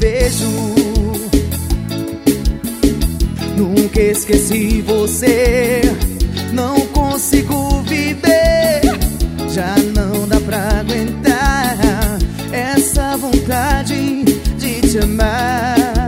vejo. Nunca esqueci você, não consigo viver. Já não dá pra aguentar essa vontade de te amar.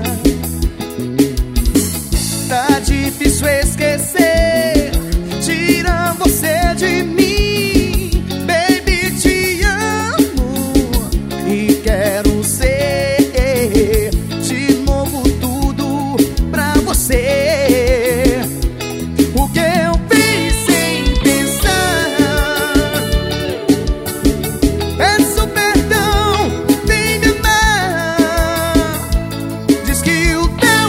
Tá difícil esquecer, tira você de mim. Baby, te amo e quero ser de novo tudo pra você. O que eu fiz sem pensar, peço perdão, vem me amar. Diz que o teu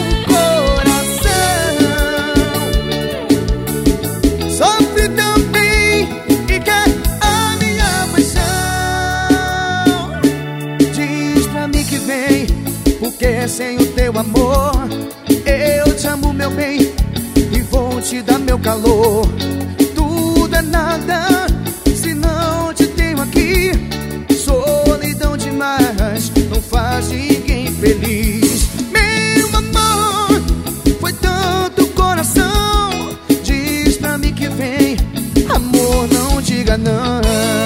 sofre também e quer a minha paixão. Diz pra mim que vem, porque sem o teu amor eu te amo, meu bem, e vou te dar meu calor. Tudo é nada se não te tenho aqui. Solidão demais não faz ninguém feliz. Meu amor, foi tanto coração. Diz pra mim que vem, amor, não diga não.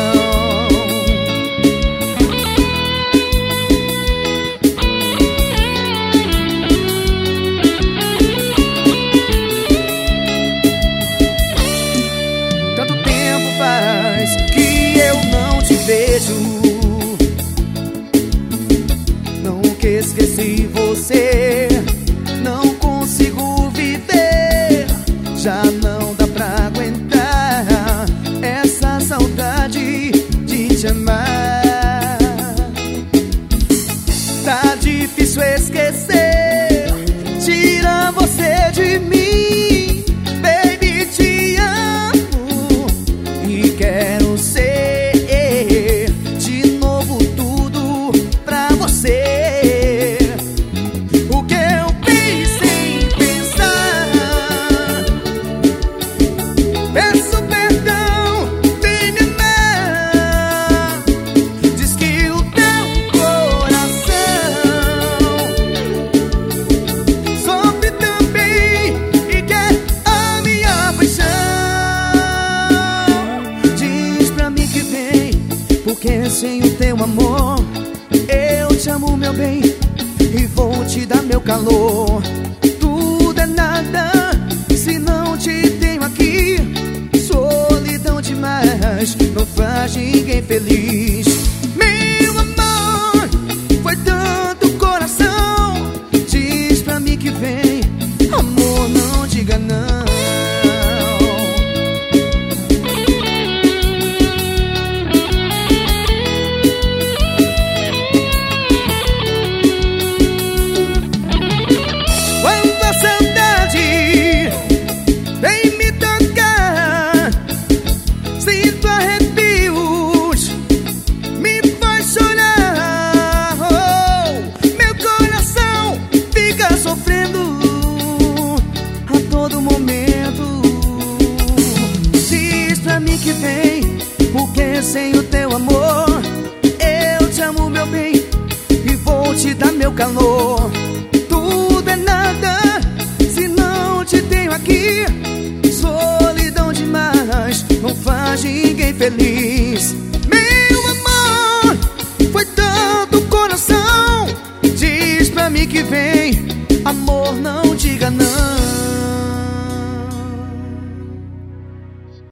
Tanto tempo faz que eu não te vejo. Nunca esqueci você, não consigo viver. Já não dá pra aguentar essa saudade de te amar. Tá difícil esquecer, tira você de mim. Baby, te amo e quero ser de novo tudo pra você. O que eu fiz sem pensar, peço perdão, vem me amar. Diz que o teu coração sofre também e quer a minha paixão. Diz pra mim que vem, porque sem o teu amor eu te amo, meu bem, e vou te dar meu calor. Tudo é nada se não te tenho aqui. Solidão demais não faz ninguém feliz. Meu amor, foi tanto coração. Diz pra mim que vem, amor, não diga não. Quando a saudade vem me tocar, sinto arrepios, me faz chorar. Oh, meu coração fica sofrendo a todo momento. Diz pra mim que vem, porque sem o teu amor eu te amo, meu bem, e vou te dar meu calor. Tudo é nada se não te tenho aqui. Solidão demais não faz ninguém feliz. Meu amor, foi tanto coração. Diz pra mim que vem, amor, não diga não.